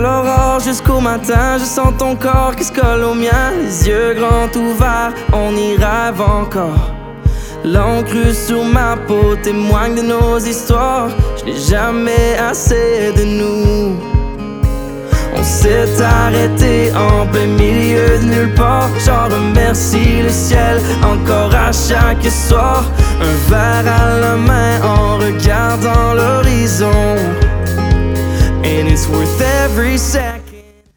l'aurore jusqu'au matin, je sens ton corps qui se colle au mien. Les yeux grands ouverts, on y rêve encore. L'encre sur ma peau témoigne de nos histoires. Je n'ai jamais assez de nous. On s'est arrêté en plein milieu de nulle part. J'en remercie le ciel encore à chaque soir. Un verre à la main en regardant l'horizon. And it's worth every second.